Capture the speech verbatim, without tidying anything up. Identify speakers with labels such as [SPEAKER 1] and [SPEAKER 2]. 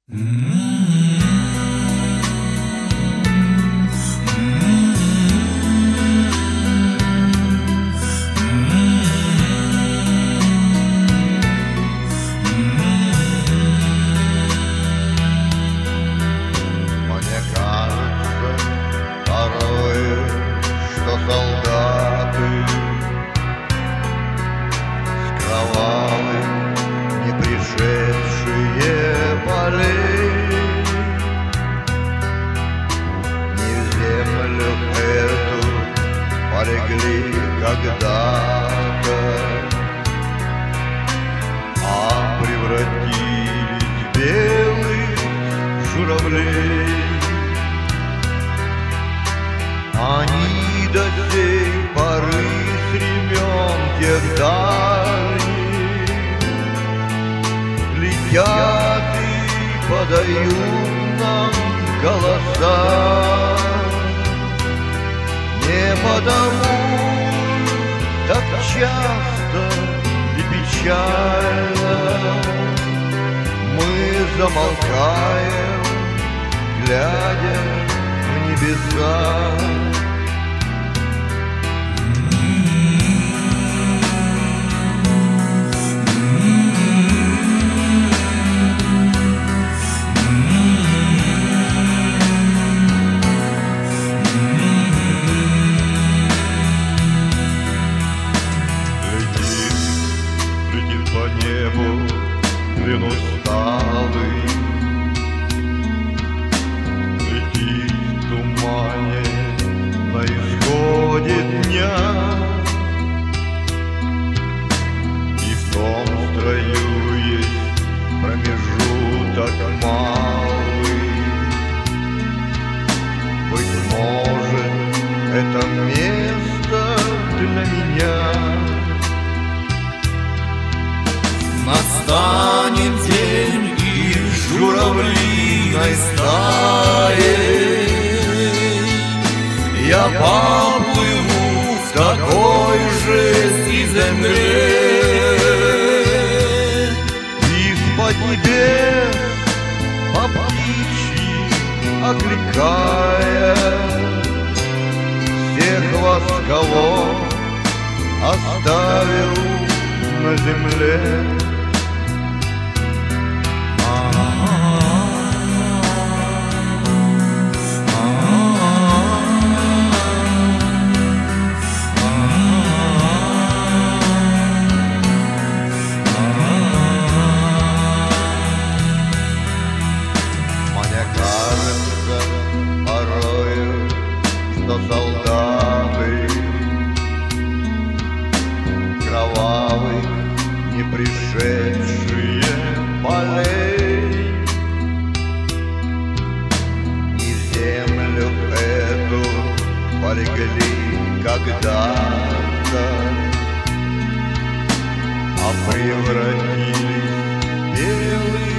[SPEAKER 1] Мне кажется порой, что солдаты с кровавых не пришедшие полей не в землю эту полегли когда-то, а превратились в белых журавлей. Они до сей поры с времен тех дальних летят и подают нам голоса. Не потому так часто и печально мы замолкаем, глядя в небеса. Летит по небу плен усталый, летит в тумане на исходе дня, и в том строю есть промежуток малый. Быть может, это место для меня.
[SPEAKER 2] Настанет день, и журавлиной стаей я поплыву в такой же земле.
[SPEAKER 1] Из-под небес по птичьи окликая всех вас, кого оставил на земле. Мне кажется порою, что солдаты кровавых не пришедшие полей не в землю эту полегли когда-то, а превратились в белые